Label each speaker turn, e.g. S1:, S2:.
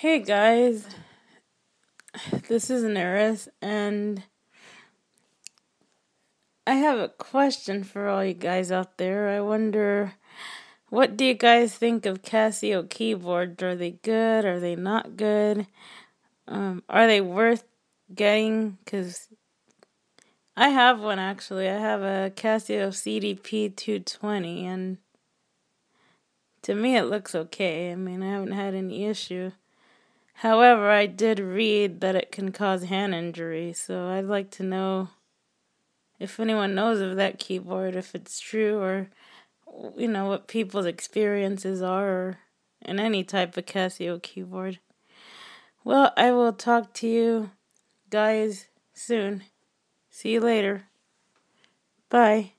S1: Hey guys, this is Neris, and I have a question for all you guys out there. I wonder, what do you guys think of Casio keyboards? Are they good? Are they not good? Are they worth getting? Because I have one actually. I have a Casio CDP 220, and to me it looks okay. I mean, I haven't had any issue. However, I did read that it can cause hand injury, so I'd like to know if anyone knows of that keyboard, if it's true, or what people's experiences are in any type of Casio keyboard. Well, I will talk to you guys soon. See you later. Bye.